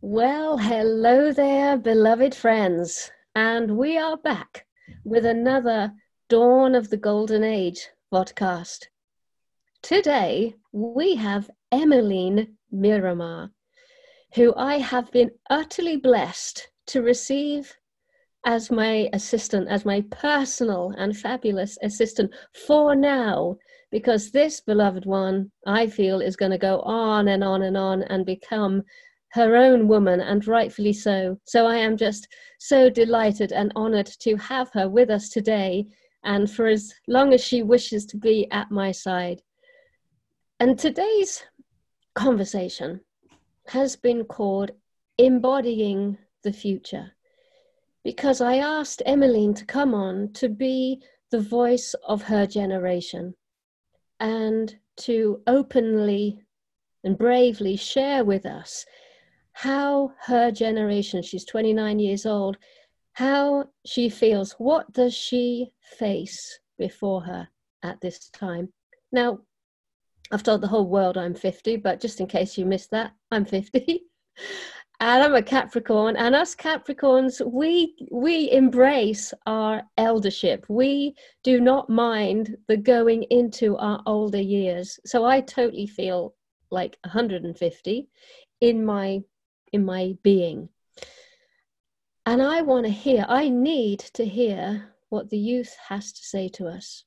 Well, hello there, beloved friends, and we are back with another Dawn of the Golden Age podcast. Today, we have Emmeline Miramar, who I have been utterly blessed to receive as my assistant, as my personal and fabulous assistant for now, because this beloved one, I feel, is going to go on and on and on and become her own woman, and rightfully so. So I am just so delighted and honored to have her with us today, and for as long as she wishes to be at my side. And today's conversation has been called Embodying the Future, because I asked Emmeline to come on to be the voice of her generation and to openly and bravely share with us how her generation, she's 29 years old, how she feels, what does she face before her at this time. Now, I've told the whole world I'm 50, but just in case you missed that, I'm 50. And I'm a Capricorn, and us Capricorns, we embrace our eldership. We do not mind the going into our older years. So I totally feel like 150 in my being. And I need to hear what the youth has to say to us.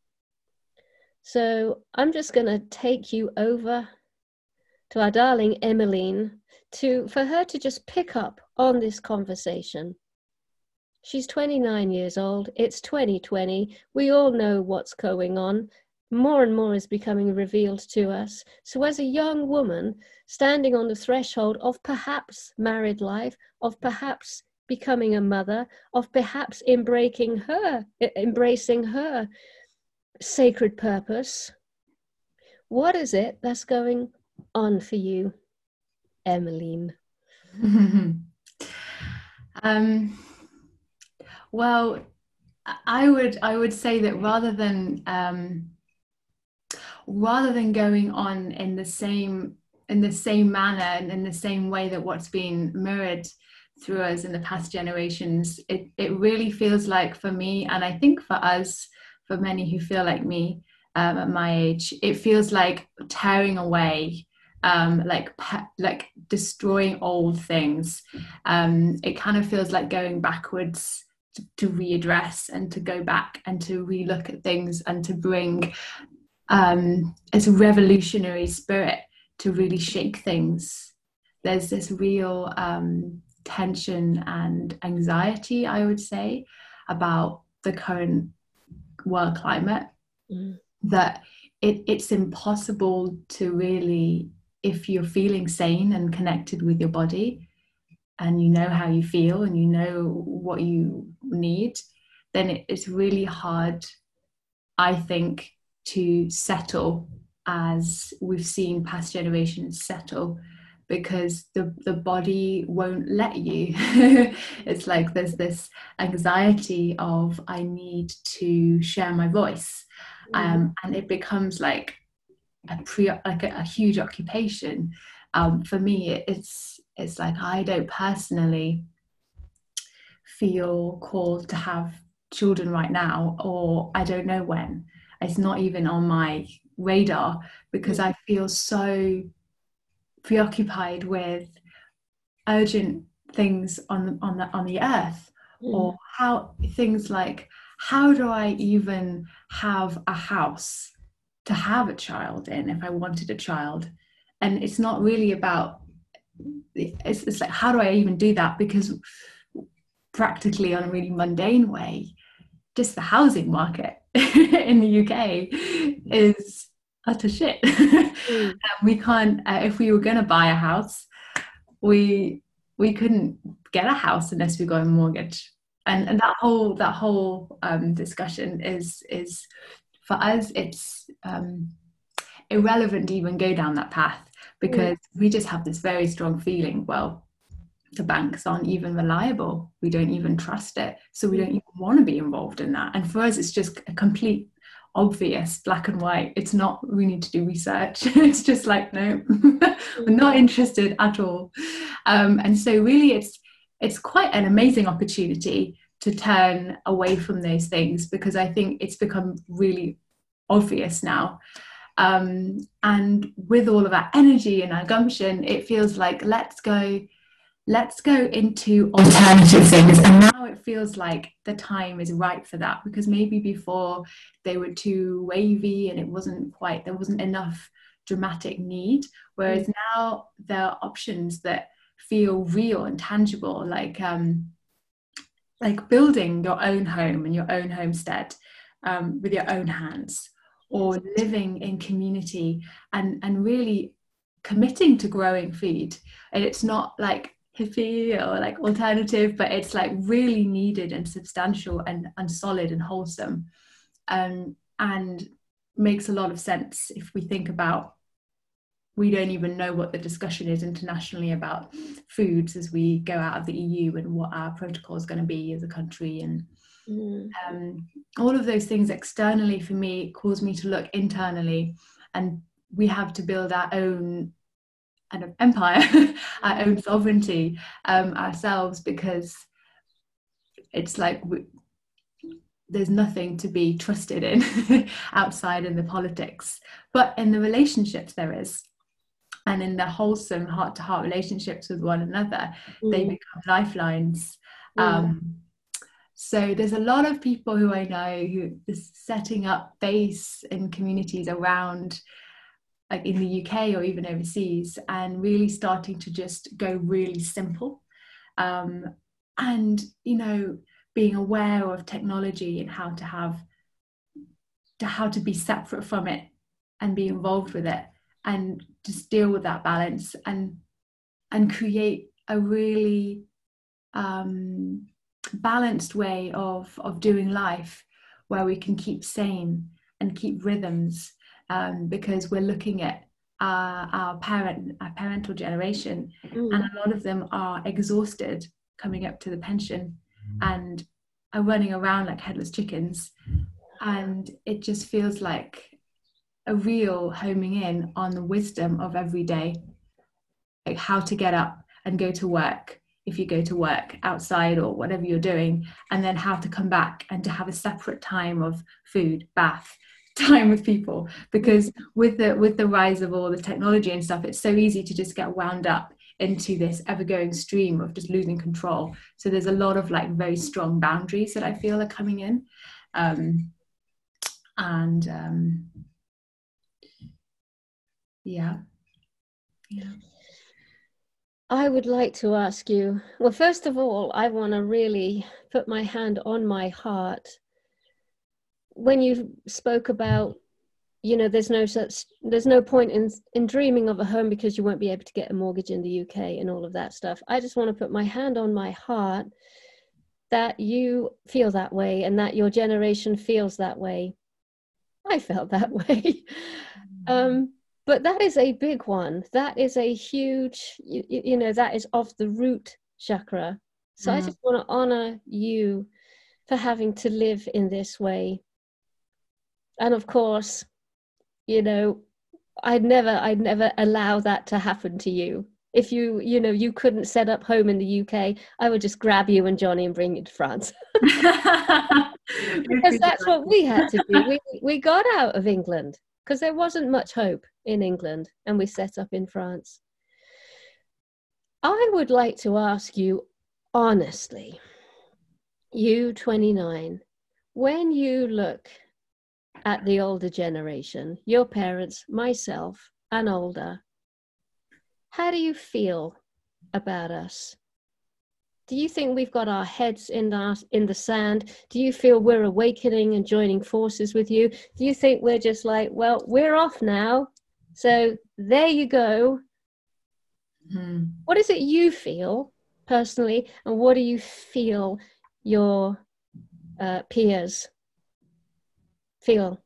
So I'm just going to take you over to our darling Emmeline for her to just pick up on this conversation. She's 29 years old. It's 2020. We all know what's going on. More and more is becoming revealed to us. So as a young woman standing on the threshold of perhaps married life, of perhaps becoming a mother, of perhaps embracing her sacred purpose, what is it that's going on for you, Emmeline? Well, I would say that rather than going on in the same manner and in the same way that what's been mirrored through us in the past generations, it really feels like, for me, and I think for us, for many who feel like me at my age, it feels like tearing away, like destroying old things. It kind of feels like going backwards to readdress and to go back and to relook at things and to bring as a revolutionary spirit to really shake things. There's this real tension and anxiety, I would say, about the current world climate, that it's impossible to really, if you're feeling sane and connected with your body and you know how you feel and you know what you need, then it's really hard, I think, to settle as we've seen past generations settle, because the body won't let you. It's like there's this anxiety of, I need to share my voice, and it becomes like a huge occupation. For me, it's like I don't personally feel called to have children right now, or I don't know when. It's not even on my radar, because I feel so preoccupied with urgent things on the earth, or how things like, how do I even have a house to have a child in if I wanted a child? And it's not really about, it's like, how do I even do that? Because practically, on a really mundane way, just the housing market in the UK is utter shit. We can't, if we were going to buy a house, we couldn't get a house unless we got a mortgage. And that whole discussion is for us, it's irrelevant to even go down that path, because we just have this very strong feeling, well, the banks aren't even reliable, we don't even trust it, so we don't even want to be involved in that. And for us, it's just a complete obvious, black and white. It's not, we need to do research. It's just like, no, we're not interested at all. And so really it's quite an amazing opportunity to turn away from those things, because I think it's become really obvious now. And with all of our energy and our gumption, it feels like let's go into alternative things. And now it feels like the time is right for that, because maybe before they were too wavy and there wasn't enough dramatic need, whereas now there are options that feel real and tangible, like building your own home and your own homestead with your own hands, or living in community and really committing to growing food. And it's not like hippie or like alternative, but it's like really needed and substantial and solid and wholesome, and makes a lot of sense if we think about, we don't even know what the discussion is internationally about foods as we go out of the EU, and what our protocol is going to be as a country. And all of those things externally for me cause me to look internally, and we have to build our own kind of empire, our own sovereignty ourselves, because it's like there's nothing to be trusted in outside in the politics, but in the relationships there is. And in the wholesome heart-to-heart relationships with one another, they become lifelines. So there's a lot of people who I know who are setting up base in communities around, like in the UK or even overseas, and really starting to just go really simple. And, you know, being aware of technology and how to be separate from it and be involved with it, and just deal with that balance and create a really balanced way of doing life, where we can keep sane and keep rhythms, because we're looking at our parental generation, and a lot of them are exhausted coming up to the pension and are running around like headless chickens. And it just feels like a real homing in on the wisdom of every day, like how to get up and go to work if you go to work outside or whatever you're doing, and then how to come back and to have a separate time of food, bath, time with people. Because with the rise of all the technology and stuff, it's so easy to just get wound up into this ever-going stream of just losing control. So there's a lot of like very strong boundaries that I feel are coming in. Yeah. I would like to ask you, well, first of all, I want to really put my hand on my heart. When you spoke about, you know, there's no point in dreaming of a home because you won't be able to get a mortgage in the UK and all of that stuff. I just want to put my hand on my heart that you feel that way and that your generation feels that way. I felt that way. But that is a big one. That is a huge, you know, that is of the root chakra. So I just want to honor you for having to live in this way. And of course, you know, I'd never allow that to happen to you. If you couldn't set up home in the UK, I would just grab you and Johnny and bring you to France. Because that's what we had to do. We got out of England because there wasn't much hope in England, and we set up in France. I would like to ask you honestly, you 29, when you look at the older generation, your parents, myself, and older, how do you feel about us? Do you think we've got our heads in the sand? Do you feel we're awakening and joining forces with you? Do you think we're just like, well, we're off now, so there you go? What is it you feel personally, and what do you feel your peers feel?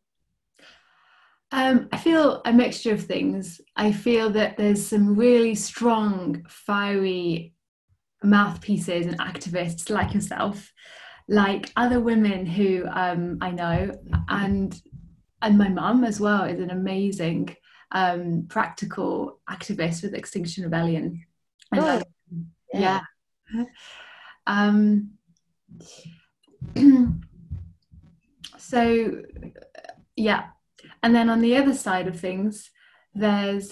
I feel a mixture of things. I feel that there's some really strong, fiery mouthpieces and activists like yourself, like other women who I know, and And my mum as well is an amazing practical activist with Extinction Rebellion. And Oh, I, yeah. yeah. Um, so yeah. And then on the other side of things, there's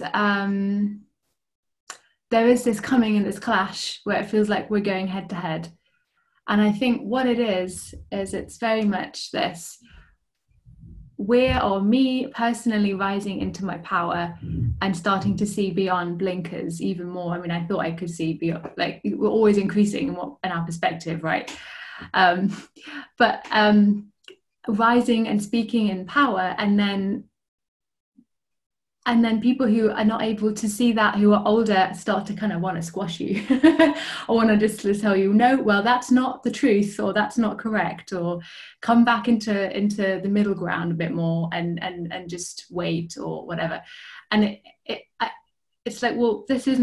there is this coming in this clash where it feels like we're going head to head. And I think what it is it's very much this, we're, or me personally, rising into my power and starting to see beyond blinkers even more. I mean, I thought I could see beyond, like, we're always increasing in our perspective, right? Um, but rising and speaking in power, and then people who are not able to see that, who are older, start to kind of want to squash you or want to just tell you, no, well, that's not the truth, or that's not correct, or come back into the middle ground a bit more, and just wait, or whatever. And it's like, well,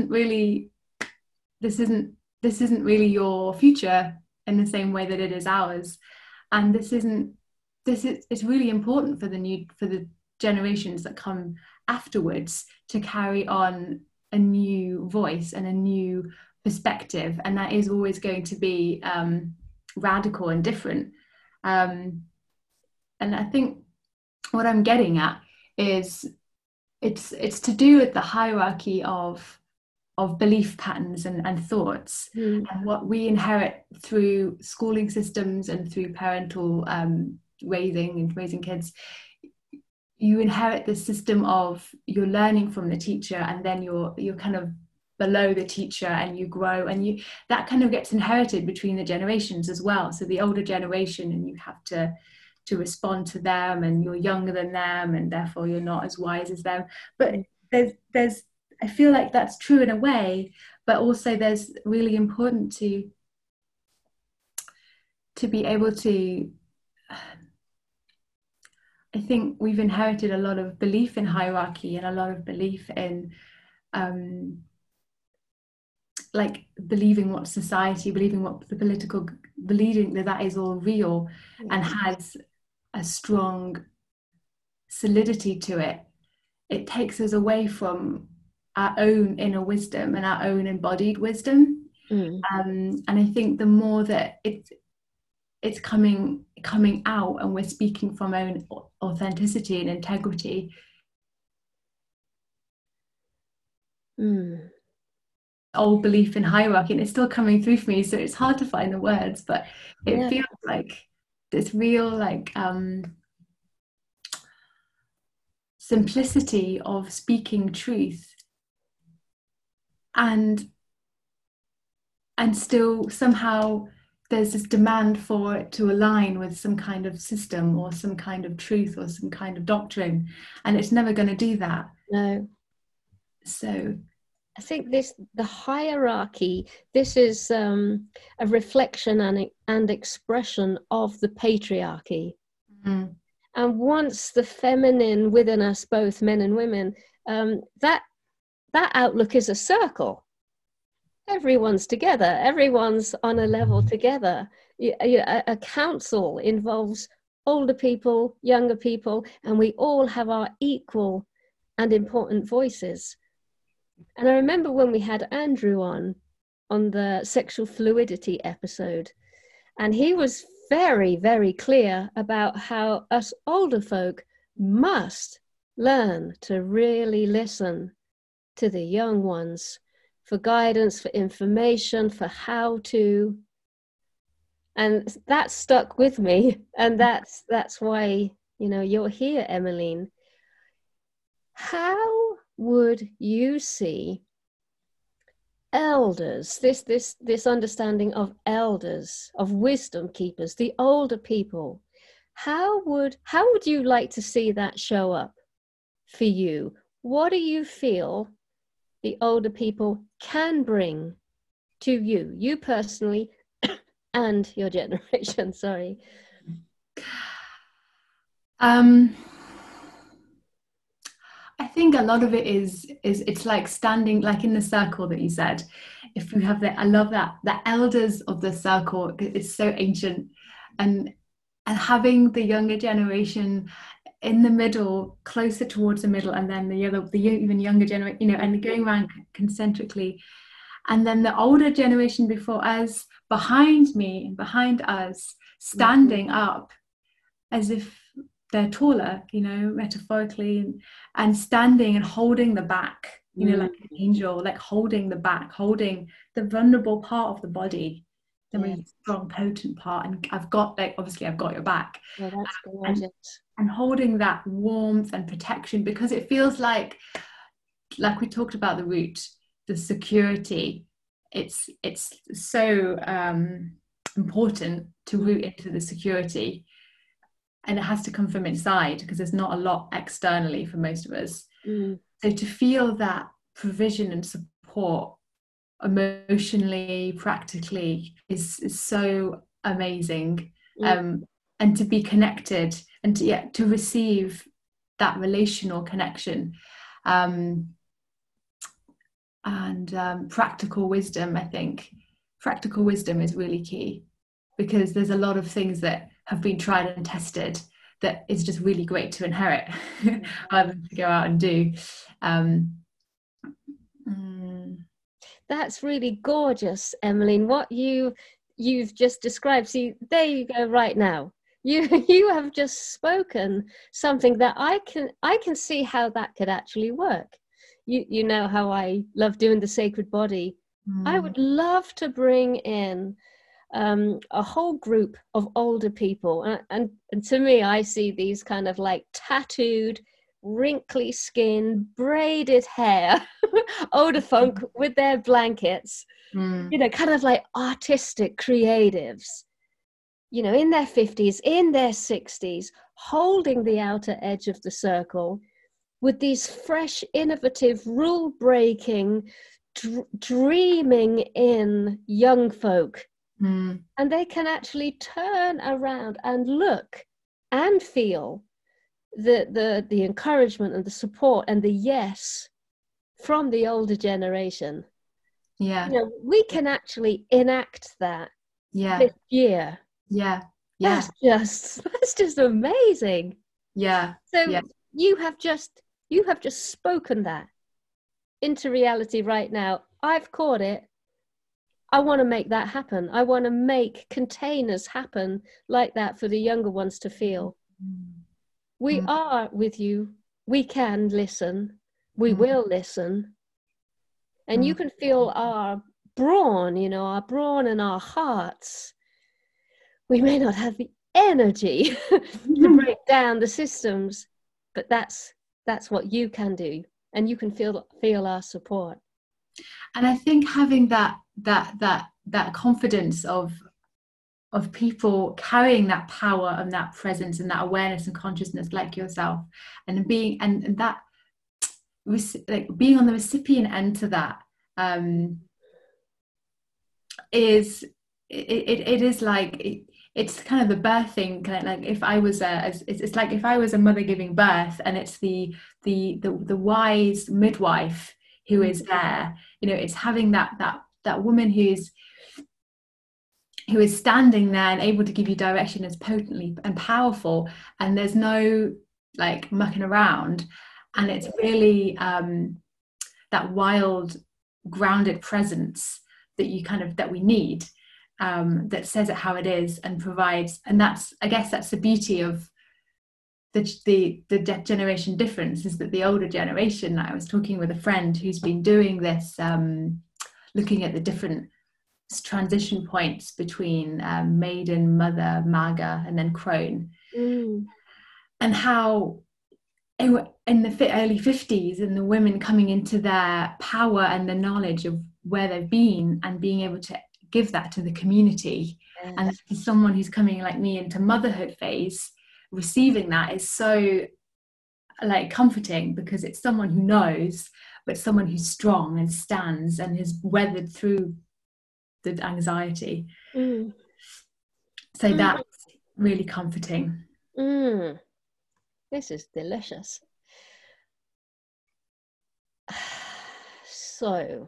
this isn't really your future in the same way that it is ours. And it's really important for the generations that come afterwards to carry on a new voice and a new perspective, and that is always going to be radical and different. And I think what I'm getting at is it's to do with the hierarchy of belief patterns and thoughts, Mm. and what we inherit through schooling systems and through parental raising kids. You inherit the system of, you're learning from the teacher, and then you're kind of below the teacher, and you grow, and that kind of gets inherited between the generations as well. So the older generation, and you have to respond to them, and you're younger than them, and therefore you're not as wise as them. But there's I feel like that's true in a way, but also there's really important to be able to, I think we've inherited a lot of belief in hierarchy, and a lot of belief in like believing what society, believing what the political, believing that is all real, and has a strong solidity to it. It takes us away from our own inner wisdom and our own embodied wisdom. And I think the more that it's coming out, and we're speaking from own authenticity and integrity. Old belief in hierarchy, and it's still coming through for me, so it's hard to find the words, but it feels like this real, like, simplicity of speaking truth, and still somehow there's this demand for it to align with some kind of system, or some kind of truth, or some kind of doctrine, and it's never going to do that. No. So I think the hierarchy, this is a reflection and expression of the patriarchy. And once the feminine within us, both men and women, that outlook is a circle. Everyone's together. Everyone's on a level together. A council involves older people, younger people, and we all have our equal and important voices. And I remember when we had Andrew on the sexual fluidity episode, and he was very, very clear about how us older folk must learn to really listen to the young ones for guidance, for information, for how to. And that stuck with me. And that's why, you're here, Emmeline. How would you see elders, this understanding of elders, of wisdom keepers, the older people, how would you like to see that show up for you? What do you feel the older people can bring to you personally, and your generation? Sorry. I think a lot of it is it's like standing, like in the circle that you said. If you have I love that, the elders of the circle, it's so ancient, and having the younger generation in the middle, closer towards the middle, and then even younger generation, you know, and going around concentrically. And then the older generation before us, behind me and behind us, standing up as if they're taller, you know, metaphorically, and standing and holding the back, you know, like an angel, like holding the back, holding the vulnerable part of the body, the really strong, potent part. And I've got, like, obviously I've got your back. Well, that's gorgeous. And holding that warmth and protection, because it feels like we talked about the root, the security. It's so important to root into the security, and it has to come from inside, because there's not a lot externally for most of us. So to feel that provision and support emotionally, practically, is so amazing. And to be connected, and to receive that relational connection, and practical wisdom. I think practical wisdom is really key, because there's a lot of things that have been tried and tested that is just really great to inherit rather than to go out and do. That's really gorgeous, Emmeline. What you've just described. See, there you go. Right now, you have just spoken something that I can see how that could actually work. You know how I love doing the sacred body. I would love to bring in a whole group of older people, and to me, I see these kind of like tattooed, wrinkly skin, braided hair, older folk with their blankets, you know, kind of like artistic creatives, you know, in their 50s, in their 60s, holding the outer edge of the circle with these fresh, innovative, rule-breaking, dreaming in young folk. And they can actually turn around and look and feel the encouragement and the support and the yes from the older generation. Yeah, you know, we can actually enact that this year. That's just amazing. So you have just spoken that into reality right now. I've caught it. I want to make that happen. I want to make containers happen like that for the younger ones to feel. We are with you. We can listen. We will listen. And you can feel our brawn, you know, our brawn and our hearts. We may not have the energy to break down the systems, but that's what you can do. And you can feel our support. And I think having that confidence of people carrying that power and that presence and that awareness and consciousness, like yourself, and being and that like being on the recipient end to that, is like it's kind of the birthing, kind of like if I was it's like if I was a mother giving birth, and it's the wise midwife who is there, you know, it's having that woman who is standing there and able to give you direction as potently and powerful, and there's no like mucking around, and it's really that wild, grounded presence that we need, that says it how it is and provides. And that's, I guess that's the beauty of the generation difference, is that the older generation, I was talking with a friend who's been doing this, looking at the different transition points between maiden, mother, Maga, and then crone, and how in the early 50s, and the women coming into their power and the knowledge of where they've been, and being able to give that to the community. And for someone who's coming like me into motherhood phase, receiving that is so like comforting, because it's someone who knows, but someone who's strong and stands and has weathered through the anxiety. So that's really comforting. This is delicious. So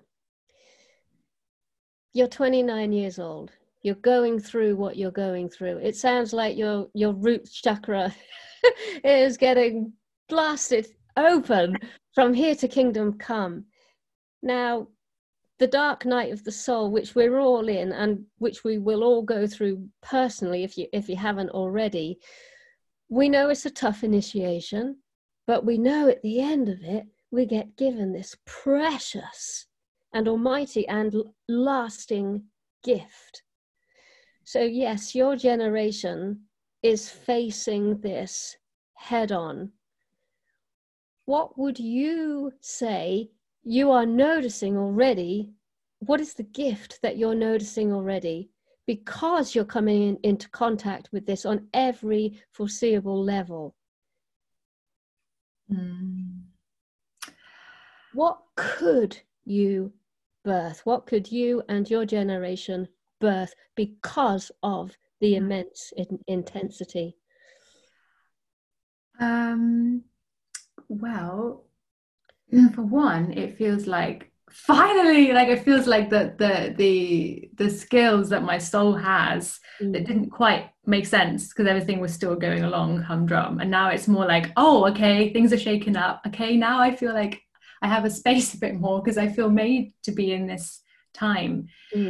you're 29 years old. You're going through what you're going through. It sounds like your root chakra It is getting blasted open from here to kingdom come. Now, the dark night of the soul, which we're all in and which we will all go through personally if you haven't already, we know it's a tough initiation, but we know at the end of it, we get given this precious and almighty and lasting gift. So yes, your generation is facing this head on. What would you say you are noticing already? What is the gift that you're noticing already? Because you're coming into contact with this on every foreseeable level. What could you birth? What could you and your generation birth because of the immense intensity? Well, for one, it feels like finally, like it feels like the skills that my soul has that didn't quite make sense because everything was still going along humdrum, and now it's more like, oh, okay, things are shaken up. Okay, now I feel like I have a space a bit more because I feel made to be in this time.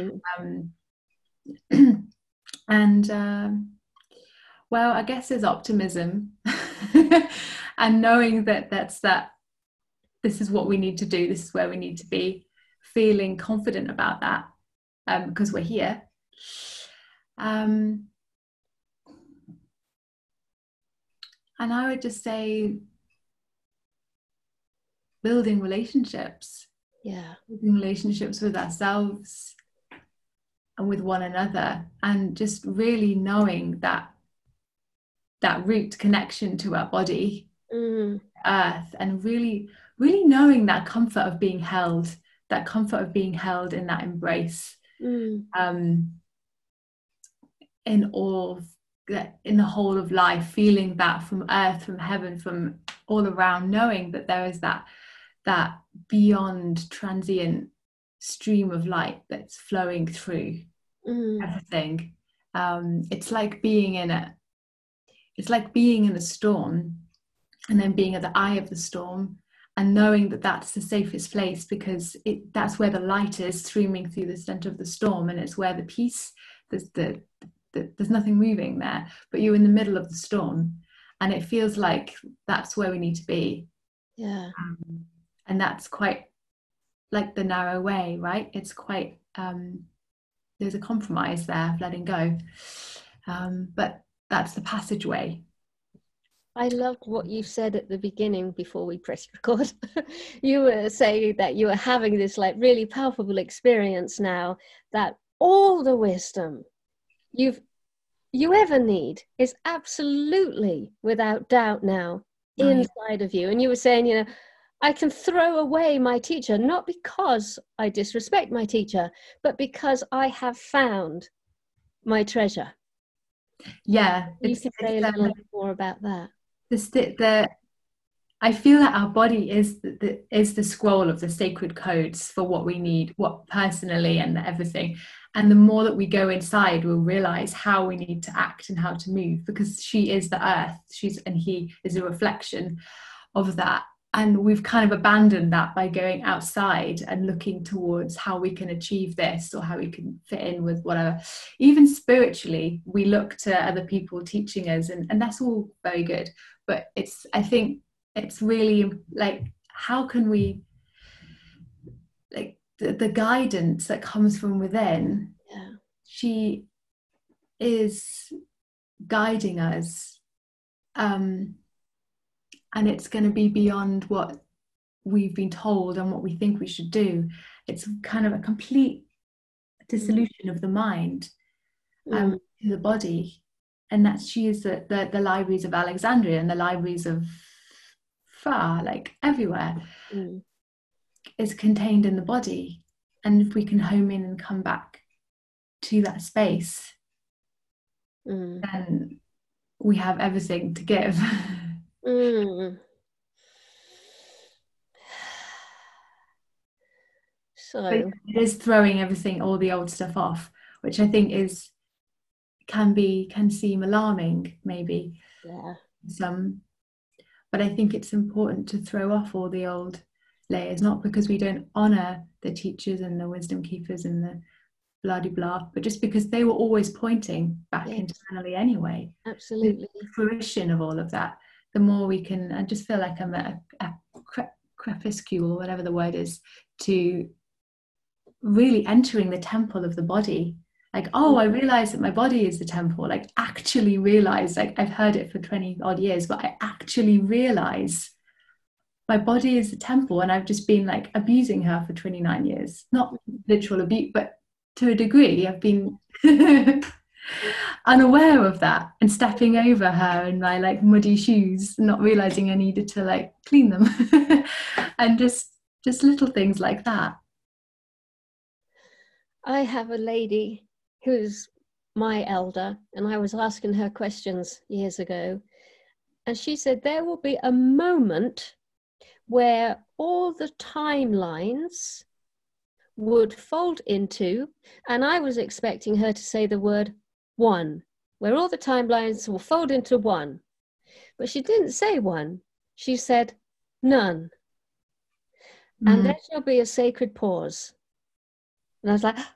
And well, I guess there's optimism and knowing that this is what we need to do, this is where we need to be, feeling confident about that because we're here. And I would just say building relationships. Yeah. Building relationships with ourselves and with one another, and just really knowing that root connection to our body, earth, and really knowing that comfort of being held, in that embrace, in all, in the whole of life, feeling that from earth, from heaven, from all around, knowing that there is that beyond transient stream of light that's flowing through everything. It's like being in a storm, and then being at the eye of the storm and knowing that that's the safest place because that's where the light is streaming through the center of the storm, and it's where the peace, there's nothing moving there, but you're in the middle of the storm, and it feels like that's where we need to be. Yeah. And that's quite like the narrow way, right? It's quite there's a compromise there of letting go, but that's the passageway. I loved what you said at the beginning before we pressed record. You were saying that you were having this like really palpable experience now, that all the wisdom you ever need is absolutely, without doubt, now inside of you. And you were saying, you know, I can throw away my teacher, not because I disrespect my teacher, but because I have found my treasure. Yeah. You can say a little bit more about that. I feel that our body is the scroll of the sacred codes for what we need, what personally and everything. And the more that we go inside, we'll realize how we need to act and how to move, because she is the earth, and he is a reflection of that. And we've kind of abandoned that by going outside and looking towards how we can achieve this or how we can fit in with whatever. Even spiritually, we look to other people teaching us, and that's all very good. But I think it's really like, how can we, like the guidance that comes from within, she is guiding us. And it's going to be beyond what we've been told and what we think we should do. It's kind of a complete dissolution of the mind to the body. And that she is the libraries of Alexandria and the libraries of far, like everywhere, is contained in the body. And if we can home in and come back to that space, then we have everything to give. So it is throwing everything, all the old stuff off, which I think can seem alarming, maybe. some, but I think it's important to throw off all the old layers, not because we don't honor the teachers and the wisdom keepers and the blah de blah, but just because they were always pointing back Yes, internally anyway. absolutely. The fruition of all of that, the more we can, I just feel like I'm a crepuscule, or whatever the word is, to really entering the temple of the body. Like, oh, I realize that my body is the temple. Like, actually realize, like, I've heard it for 20 odd years, but I actually realize my body is the temple, and I've just been like abusing her for 29 years. Not literal abuse, but to a degree, I've been unaware of that and stepping over her in my like muddy shoes, not realizing I needed to like clean them. And just little things like that. I have a lady who's my elder, and I was asking her questions years ago, and she said there will be a moment where all the timelines would fold into, and I was expecting her to say the word one, where all the timelines will fold into one. But she didn't say one. She said none. And there shall be a sacred pause. And I was like,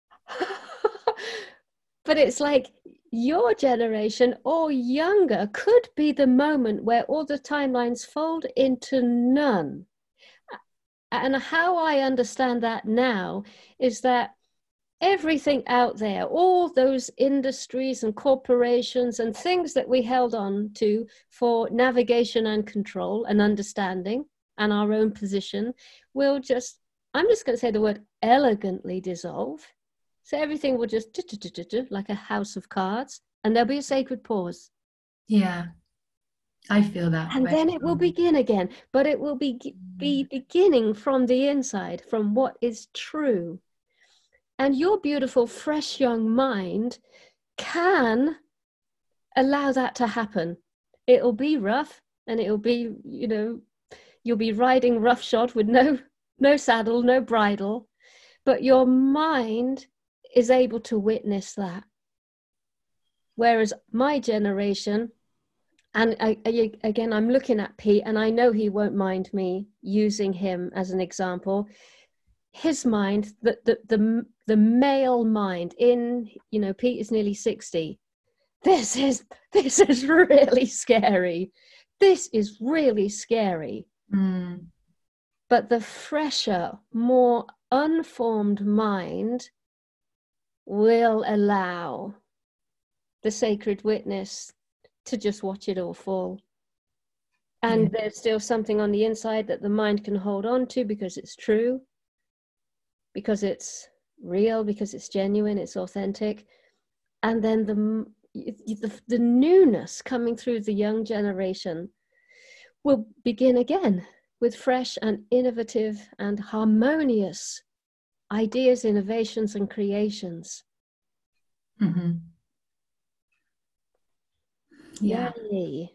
but it's like your generation or younger could be the moment where all the timelines fold into none. And how I understand that now is that everything out there, all those industries and corporations and things that we held on to for navigation and control and understanding and our own position, will just, I'm just going to say the word elegantly dissolve. So everything will just like a house of cards, and there'll be a sacred pause. Yeah, I feel that. And then it will begin again, but it will be beginning from the inside, from what is true. And your beautiful, fresh young mind can allow that to happen. It'll be rough, and it'll be, you'll be riding roughshod with no saddle, no bridle, but your mind is able to witness that. Whereas my generation, and again, I'm looking at Pete, and I know he won't mind me using him as an example. His mind, the male mind in, Pete is nearly 60. This is really scary. This is really scary. But the fresher, more unformed mind will allow the sacred witness to just watch it all fall. And there's still something on the inside that the mind can hold on to because it's true, because it's real, because it's genuine, it's authentic. And then the newness coming through the young generation will begin again with fresh and innovative and harmonious ideas, innovations, and creations. Yeah. Yay.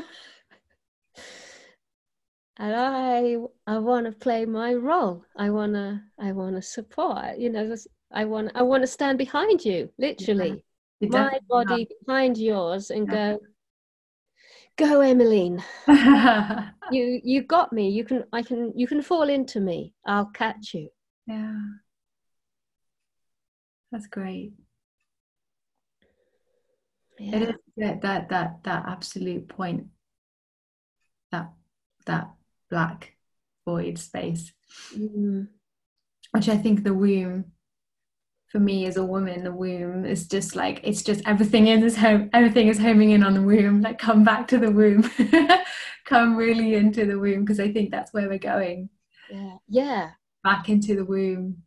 And I want to play my role. I want to support. I want to stand behind you, literally, my body behind yours, and go, Emmeline. You got me. You can fall into me. I'll catch you. Yeah, that's great. Yeah. It is that absolute point, that black void space, which I think the womb, for me as a woman, the womb is just like, it's just everything is homing in on the womb. Like, come back to the womb. Come really into the womb, because I think that's where we're going. Yeah. Back into the womb.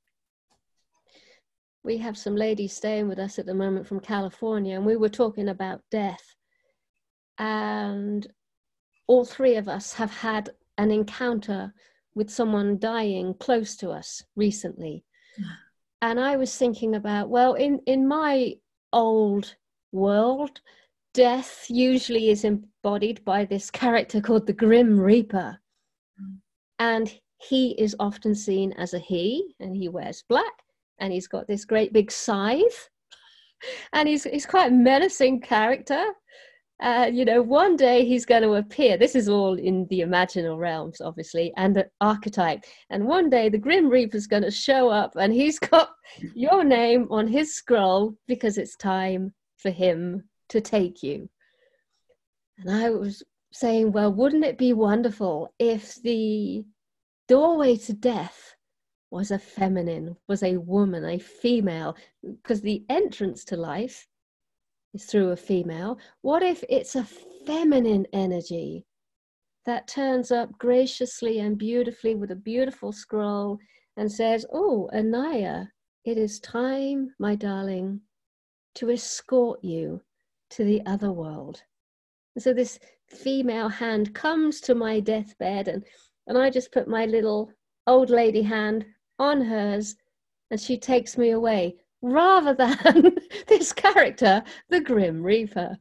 We have some ladies staying with us at the moment from California, and we were talking about death. And all three of us have had an encounter with someone dying close to us recently. And I was thinking about, well, in my old world, death usually is embodied by this character called the Grim Reaper. And he is often seen as a he, and he wears black, and he's got this great big scythe, and he's quite a menacing character. One day he's going to appear. This is all in the imaginal realms, obviously, and the archetype. And one day the Grim Reaper's going to show up and he's got your name on his scroll because it's time for him to take you. And I was saying, well, wouldn't it be wonderful if the doorway to death was a feminine, was a woman, a female, because the entrance to life is through a female. What if it's a feminine energy that turns up graciously and beautifully with a beautiful scroll and says, oh, Anaya, it is time, my darling, to escort you to the other world. And so this female hand comes to my deathbed, and I just put my little old lady hand on hers, and she takes me away, rather than this character, the Grim Reaper.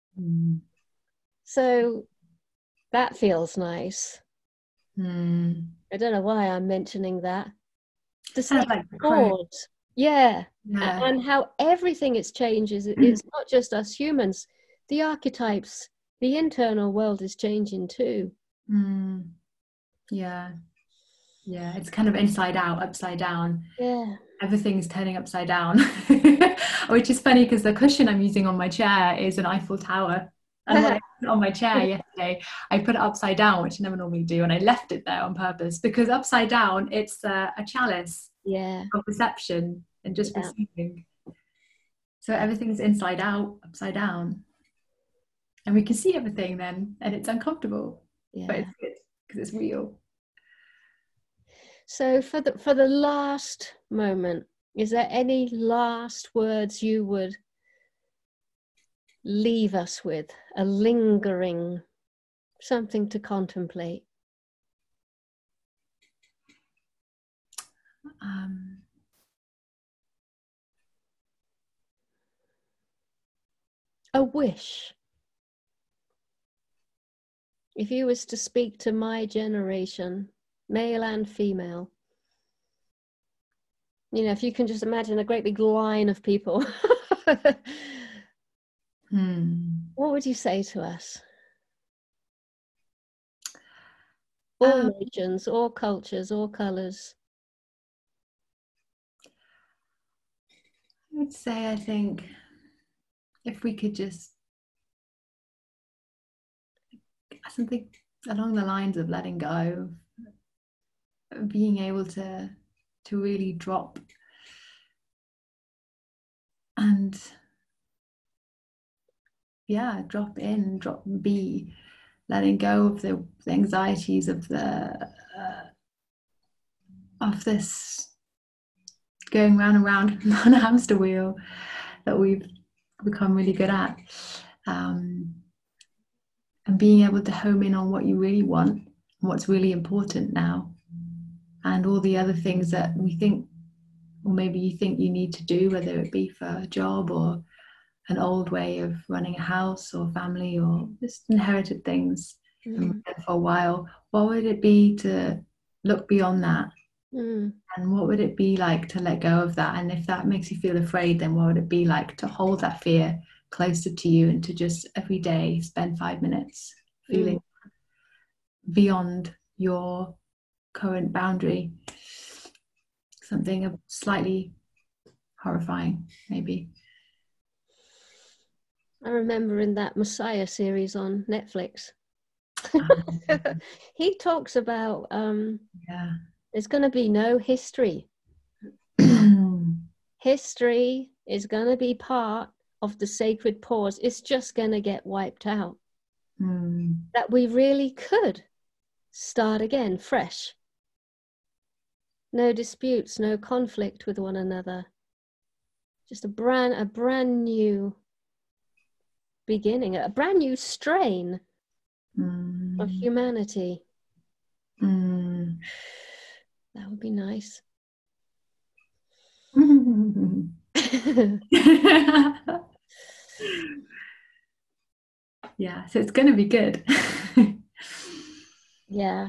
So that feels nice. I don't know why I'm mentioning that. The same like chords. Yeah. And how everything is changes. It's not just us humans. The archetypes, the internal world is changing too. Yeah. It's kind of inside out, upside down. Yeah. Everything's turning upside down. Which is funny because the cushion I'm using on my chair is an Eiffel Tower. And when I put it on my chair yesterday, I put it upside down, which I never normally do, and I left it there on purpose because upside down, it's a chalice of perception and just receiving. So everything's inside out, upside down, and we can see everything then, and it's uncomfortable, but it's good because it's real. So for the last moment, is there any last words you would leave us with, a lingering, something to contemplate? A wish. If you was to speak to my generation, male and female, if you can just imagine a great big line of people, what would you say to us? All nations, all cultures, all colors. I would say, I think, if we could just something along the lines of letting go, being able to really drop and drop in, drop and be, letting go of the anxieties of this going round and round on a hamster wheel that we've become really good at, and being able to home in on what you really want and what's really important now, and all the other things that we think, or maybe you think you need to do, whether it be for a job or an old way of running a house or family or just inherited things for a while. What would it be to look beyond that? And what would it be like to let go of that? And if that makes you feel afraid, then what would it be like to hold that fear closer to you and to just every day spend 5 minutes feeling beyond your current boundary? Something slightly horrifying, maybe. I remember in that Messiah series on Netflix, he talks about there's going to be no history. History is going to be part of the sacred pause. It's just going to get wiped out. That we really could start again, fresh. No disputes, no conflict with one another. Just a brand new beginning, a brand new strain of humanity. That would be nice. Yeah, so it's going to be good. Yeah.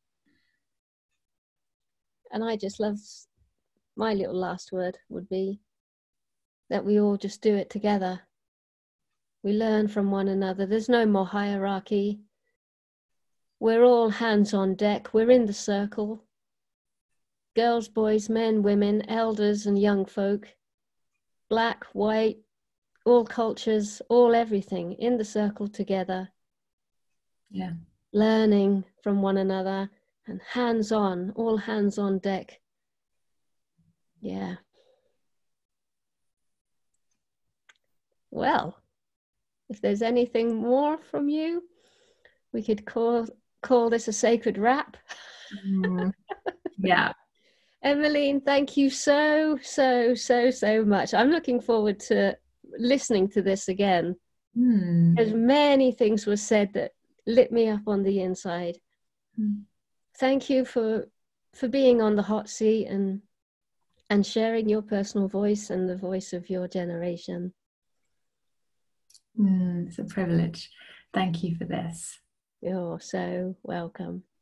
And I just love, my little last word would be that we all just do it together. We learn from one another. There's no more hierarchy. We're all hands on deck. We're in the circle. Girls, boys, men, women, elders and young folk, black, white, all cultures, all everything in the circle together. Yeah. Learning from one another and hands on, all hands on deck. Yeah. Well, if there's anything more from you, we could call this a sacred wrap. Yeah. Emmeline, thank you so much. I'm looking forward to listening to this again. There's many things were said that lit me up on the inside. Thank you for being on the hot seat and sharing your personal voice and the voice of your generation. It's a privilege. Thank you for this. You're so welcome.